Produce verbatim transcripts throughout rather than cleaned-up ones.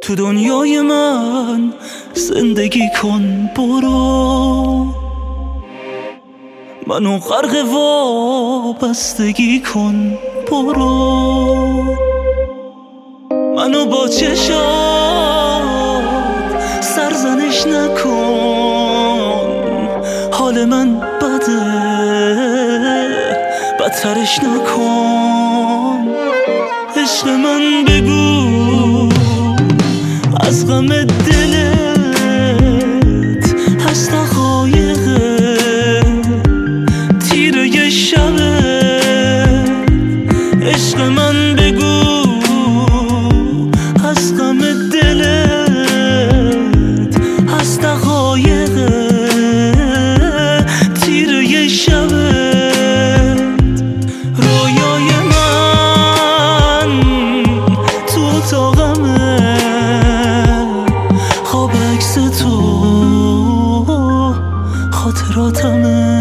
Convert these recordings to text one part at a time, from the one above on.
تو دنیای من زندگی کن، برو منو غرق وابستگی کن، برو منو با چشات سرزنش نکن، حال من بده بدترش نکن. عشق من بگو از غم دلت هست دقایق تیره یه شبه. عشق من بگو از غم دلت هست دقایق تیره یه شبه. رویای من تو اتاقمه، خواب عکس تو خاطراتمه.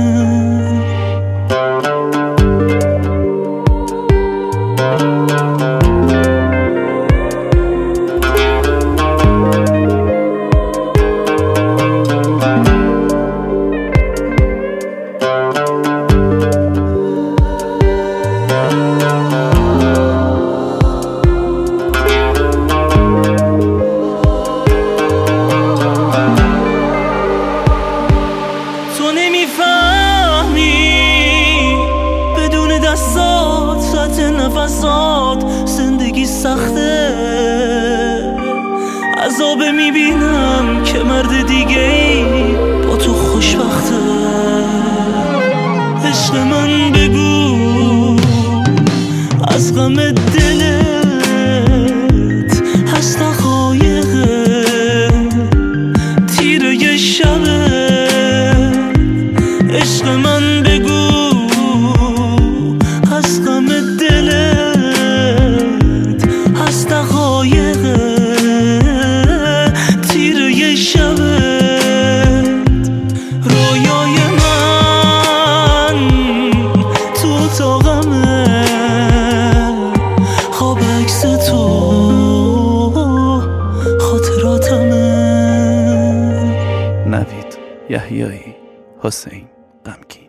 تو نمیفهمی بدون دستات سطح نفسات زندگی سخته. عذاب میبینم که مرد دیگه ای با تو خوشبخته. عشق من بگو از غم دلت هست دقایق تیره یه شبه. عشق من بگو از غم دلت هست دقایق تیره یه شبه. رویای من تو اتاقمه، خواب عکس تو خاطراتمه. نوید یحیایی، حسین غمگین.